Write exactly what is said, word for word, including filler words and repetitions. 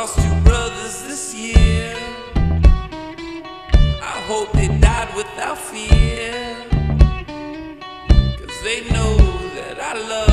lost two brothers this year. I hope they died without fear, 'cause they know that I love